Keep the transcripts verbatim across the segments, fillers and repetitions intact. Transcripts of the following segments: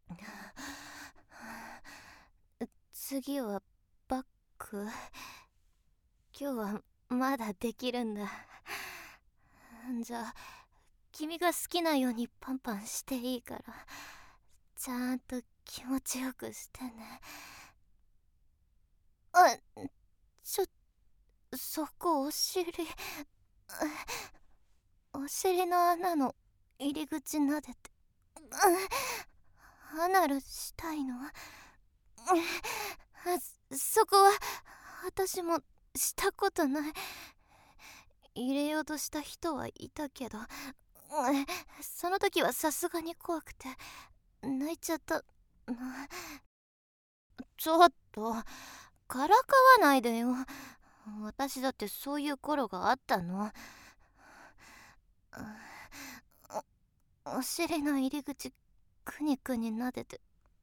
次はバック。今日はまだできるんだ。じゃあ君が好きなようにパンパンしていいから、ちゃんと気持ちよくしてね。あ、ちょ、そこお尻、お尻の穴の入り口撫でて、アナルしたいの？そこは私もしたことない。入れようとした人はいたけど、その時はさすがに怖くて泣いちゃった。ちょっとからかわないでよ。私だってそういう頃があったの。お、お尻の入り口くにくに撫でて、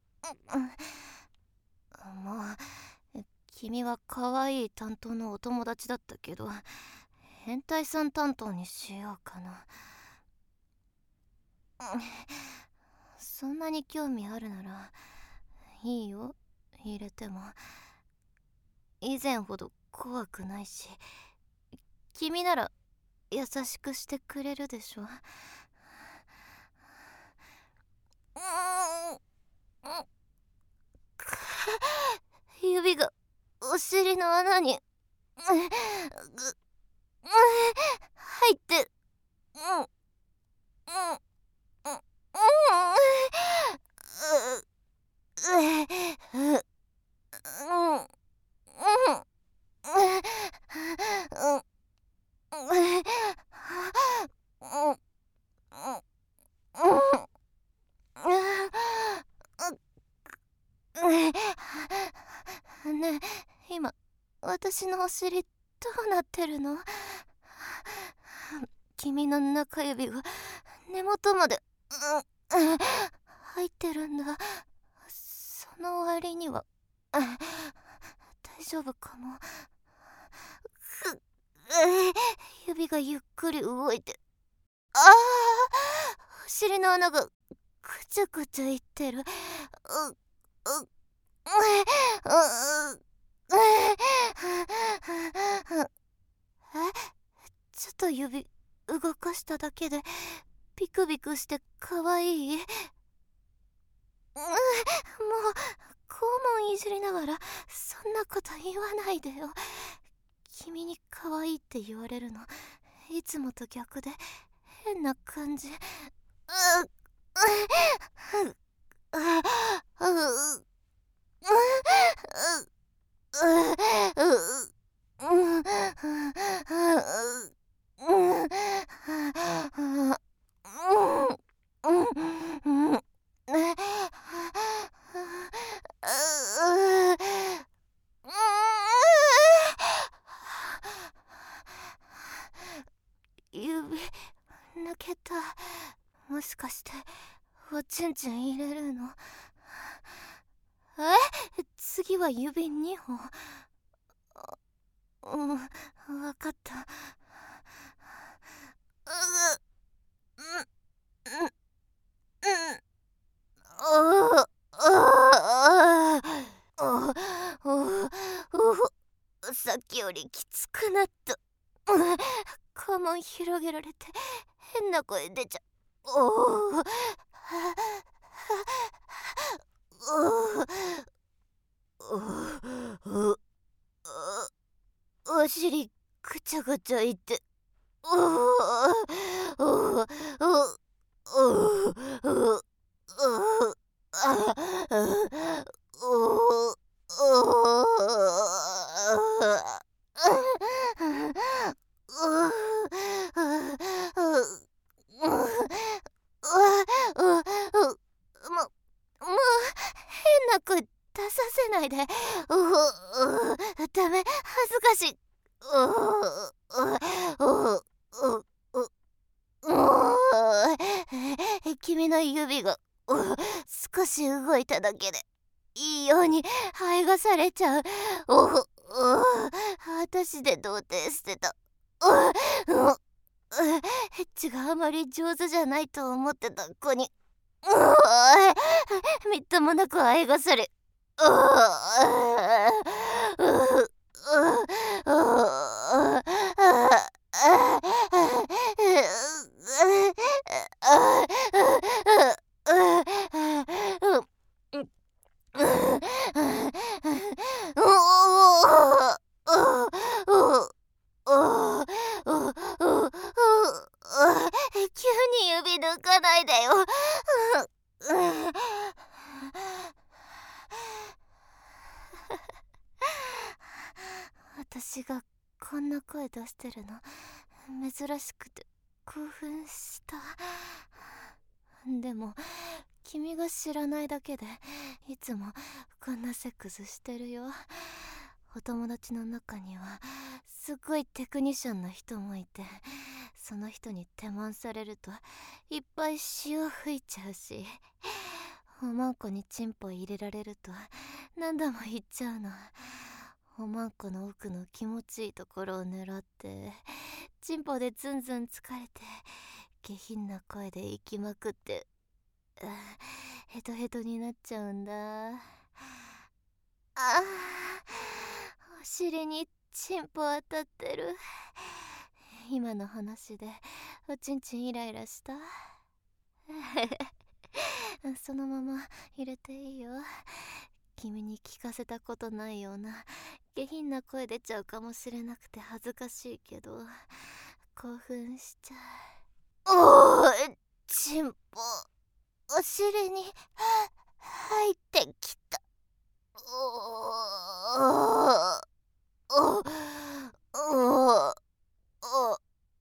もう君は可愛い担当のお友達だったけど、変態さん担当にしようかな。そんなに興味あるならいいよ、入れても。以前ほど怖くないし、君なら優しくしてくれるでしょ。指がお尻の穴に入って、うんうんねえ、今私のお尻どうなってるの？君の中指が根元まで、うん、入ってるんだ。その割には大丈夫かも。指がゆっくり動いて、ああ、お尻の穴がくちゃくちゃいってる。ううえ、ちょっと指動かしただけでビクビクしてかわいい？もう肛門いじりながらそんなこと言わないでよ。君に可愛いって言われるのいつもと逆で変な感じ。うっ指抜けた。もしかしておちんちん入れるの？え？次は指にほん。うん、わかった。うううんうんうさっきよりきつくなった。肛門広げられて変な声出ちゃう。おーお尻ぐちゃぐちゃいって、変な声出させないで。ううダメ、恥ずかしい。君の指が少し動いただけでいいように排がされちゃう。私で童貞捨てた。エッチがあまり上手じゃないと思ってた子に、 みっともなく愛がされ、ううううう急に指抜かないでよ。私がこんな声出してるの珍しくて興奮した。でも君が知らないだけでいつもこんなセックスしてるよ。お友達の中にはすっごいテクニシャンな人もいて、その人に手満されるといっぱい潮吹いちゃうし、おまんこにチンポ入れられると何度も言っちゃうの。おまんこの奥の気持ちいいところを狙ってチンポでズンズン疲れて下品な声で息きまくって、ヘトヘトになっちゃうんだ。ああ、お尻にチンポ当たってる。今の話でおちんちんイライラした？そのまま入れていいよ。君に聞かせたことないような下品な声出ちゃうかもしれなくて恥ずかしいけど興奮しちゃう。おー、チンポお尻に入ってきた。おーおーおーお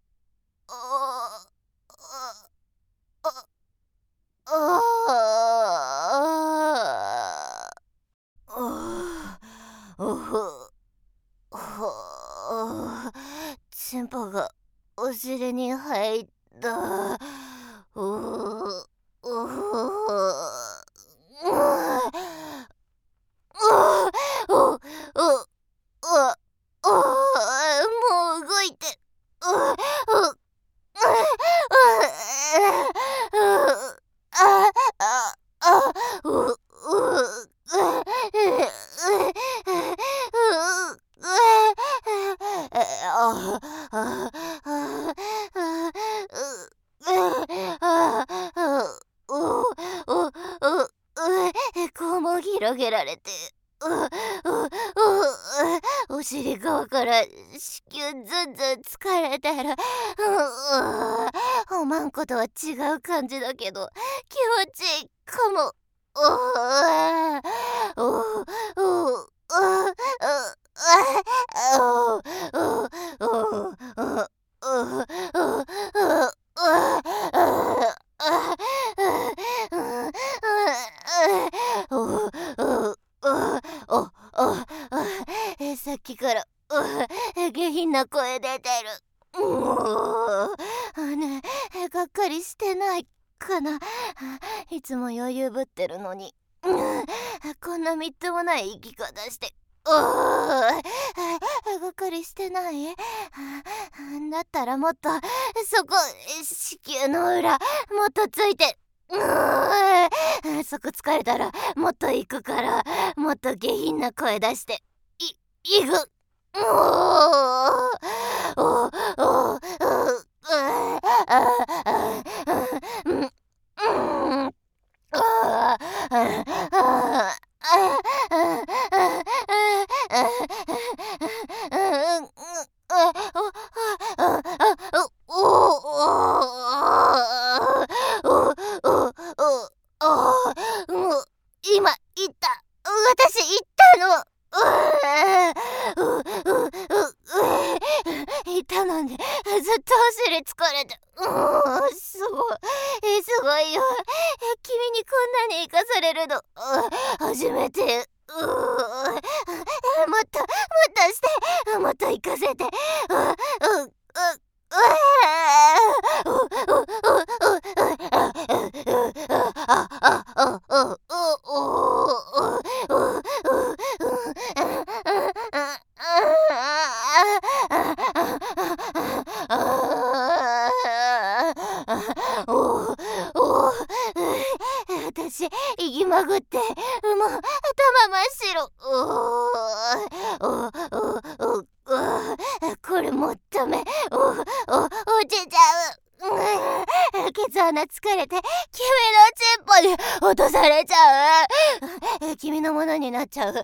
チンポがお尻に入った。おーおおおおもう動いて。こうも広げられて、お尻側から子宮ずんずん疲れてる。おまんことは違う感じだけど気持ちいいかも。さっきから下品な声出てる。ねえ、がっかりしてないかな。いつも余裕ぶってるのにこんなみっともない生き方して。がっかりしてない？だったらもっとそこ子宮の裏もっとついて、そこ疲れたらもっと行くから、もっと下品な声出してい行く。おおおお今言った。私言ったの。いたのにずっとお尻疲れて、うーん、すごいえすごいよ。君にこんなに生かされるの初めて。うーもっともっとしてもっと生かせて。ううう私足いぎまぐって、もう頭真っ白。おーおおおおこれもっとめおお落ちちゃう。うん、ケツ穴疲れて君のチンポに落とされちゃう。君のものになっちゃう。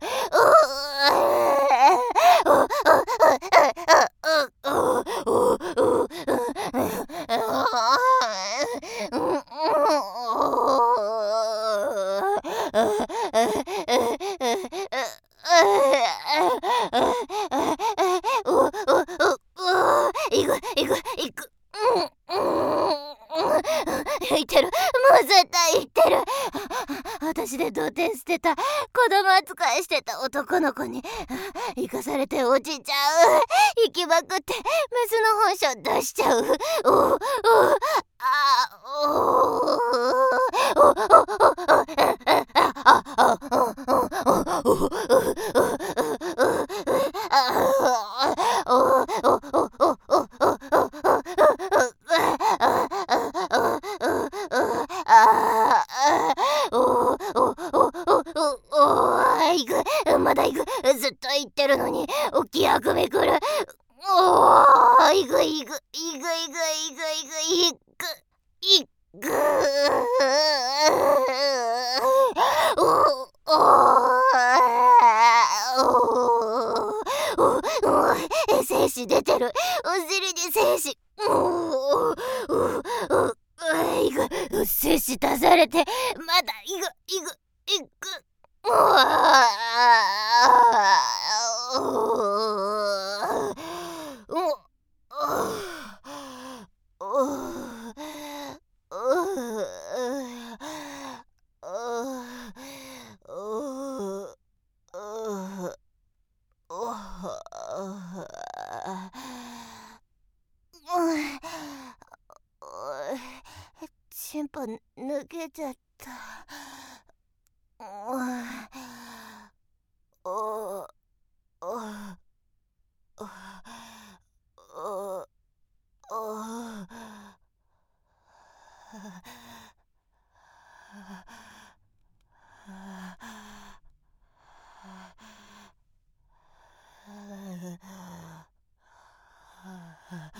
いくいくいく。言ってる、もう絶対言ってる。私で童貞捨てた、子供扱いしてた男の子に生かされて落ちちゃう。行きまくってメスの本性出しちゃう。おおおあおおおまだ行く。ずっと言ってるのにおっきいあくびくる。おーいくいくいくいくいくいくいくいくおおおお精子出てる。お尻に精子。おおおいく精子出されてまだいくいくいく。うわチンポ抜けちゃった。おおおおお